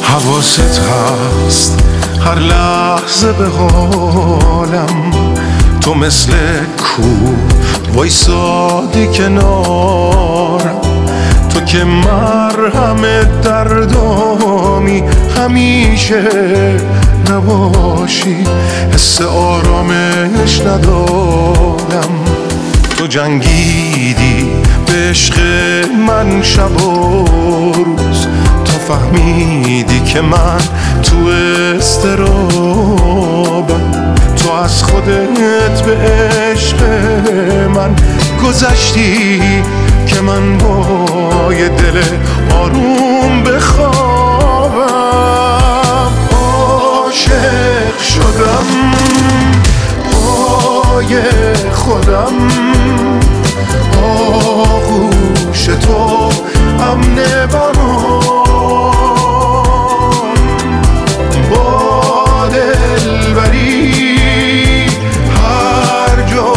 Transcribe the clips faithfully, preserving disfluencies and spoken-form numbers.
حواست هست هر لحظه به حالم، تو مثل کوه وایسادی کنارم، تو که مرهم دردامی همیشه نباشی، حس آرامش ندارم. تو جنگیدی به عشق من شب و روز، تو فهمیدی که من تو اضطرابم، تو از خودت به عشق من گذشتی که من با یه دل آروم بخوابم. عاشق شدم پای خودم، آغوش تو امن برام، با دلبری هر جا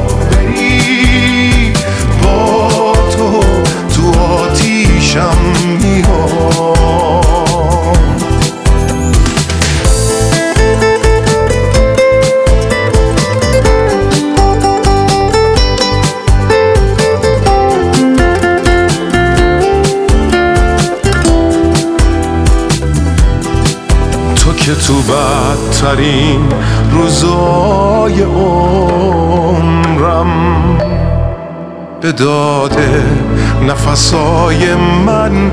بری، با تو تو آتیشم میام. که تو بدترین روزای عمرم به داد نفسای من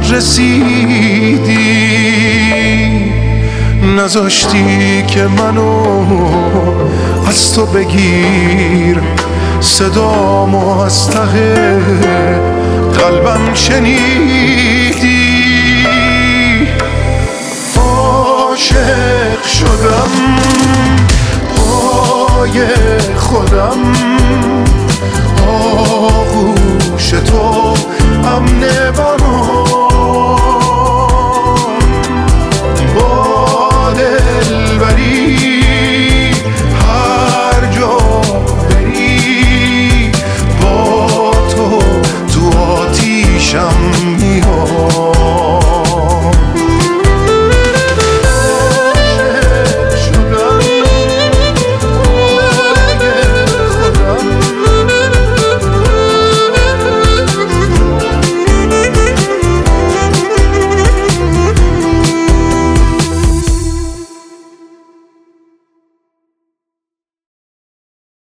رسیدی، نذاشتی که منو از تو بگیر، صدامو از ته قلبم شنیدی. عاشق شدم پای خودم، آغوش تو امن برام،